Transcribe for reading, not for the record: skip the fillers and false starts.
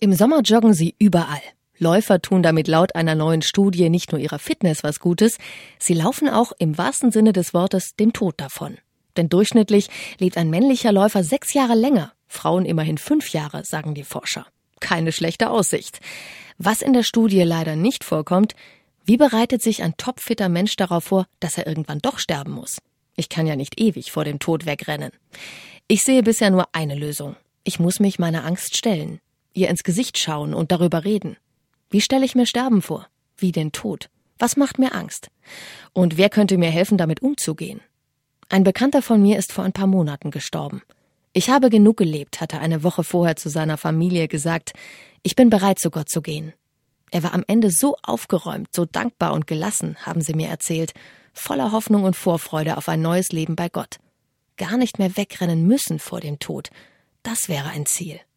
Im Sommer joggen sie überall. Läufer tun damit laut einer neuen Studie nicht nur ihrer Fitness was Gutes, sie laufen auch im wahrsten Sinne des Wortes dem Tod davon. Denn durchschnittlich lebt ein männlicher Läufer 6 Jahre länger, Frauen immerhin 5 Jahre, sagen die Forscher. Keine schlechte Aussicht. Was in der Studie leider nicht vorkommt: Wie bereitet sich ein topfitter Mensch darauf vor, dass er irgendwann doch sterben muss? Ich kann ja nicht ewig vor dem Tod wegrennen. Ich sehe bisher nur eine Lösung. Ich muss mich meiner Angst stellen, ihr ins Gesicht schauen und darüber reden. Wie stelle ich mir Sterben vor? Wie den Tod? Was macht mir Angst? Und wer könnte mir helfen, damit umzugehen? Ein Bekannter von mir ist vor ein paar Monaten gestorben. Ich habe genug gelebt, hat er eine Woche vorher zu seiner Familie gesagt. Ich bin bereit, zu Gott zu gehen. Er war am Ende so aufgeräumt, so dankbar und gelassen, haben sie mir erzählt, voller Hoffnung und Vorfreude auf ein neues Leben bei Gott. Gar nicht mehr wegrennen müssen vor dem Tod. Das wäre ein Ziel.